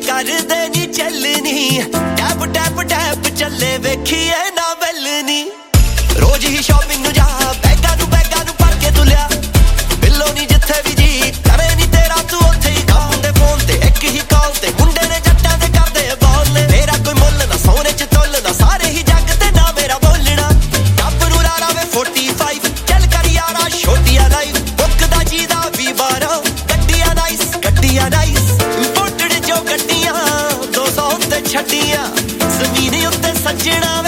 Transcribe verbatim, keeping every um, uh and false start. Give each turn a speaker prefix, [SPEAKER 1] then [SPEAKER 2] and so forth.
[SPEAKER 1] ਕਰਦੇ ਨੀ ਚੱਲਣੀ ਟੈਪ ਟੈਪ ਟੈਪ ਚੱਲੇ ਵੇਖੀਏ ਨਾ ਬੈਲਣੀ ਰੋਜ਼ ਹੀ ਸ਼ਾਪਿੰਗ ਨੂੰ ਜਾ ਬੈਗਾਂ ਨੂੰ ਬੈਗਾਂ ਨੂੰ ਭਰ ਕੇ ਤੁਲਿਆ ਬਿੱਲੋ ਨੀ ਜਿੱਥੇ ਵੀ ਜੀ ਕਰੇ ਨੀ ਤੇਰਾ ਤੂੰ ਉੱਥੇ ਹੀ ਖਾਉਂਦੇ ਫੋਨ ਤੇ ਇੱਕ ਹੀ ਕਾਲ ਤੇ ਮੁੰਡੇ ਨੇ ਜੱਟਾਂ ਦੇ ਕਰਦੇ ਬੋਲ ਨੇ ਮੇਰਾ ਕੋਈ ਮੁੱਲ ਨਾ ਸੋਨੇ ਚ ਤੁੱਲ ਨਾ ਸਾਰੇ ਹੀ ਜੱਗ ਤੇ ਨਾ ਮੇਰਾ ਬੋਲਣਾ ਟੱਪ ਨੂੰ ਲਾ ਲਾਵੇ forty-five ਚੱਲ ਕਰ ਯਾਰਾ ਛੋਟੀਆਂ ਲਾਈਫ ਬੁੱਕ ਦਾ ਜੀ ਦਾ ਵੀ ਬਾਰਾਂ ਗੱਡੀਆਂ ਨਾਈਸ ਗੱਡੀਆਂ ਨਾਈਸ ਇੰਪੋਰਟਡ ਜੋ ਗੱਡੀਆਂ ਦੋ ਸੌ ਤੇ ਛੱਡੀਆਂ ਜ਼ਮੀਨ ਉੱਤੇ ਸੱਜਣਾ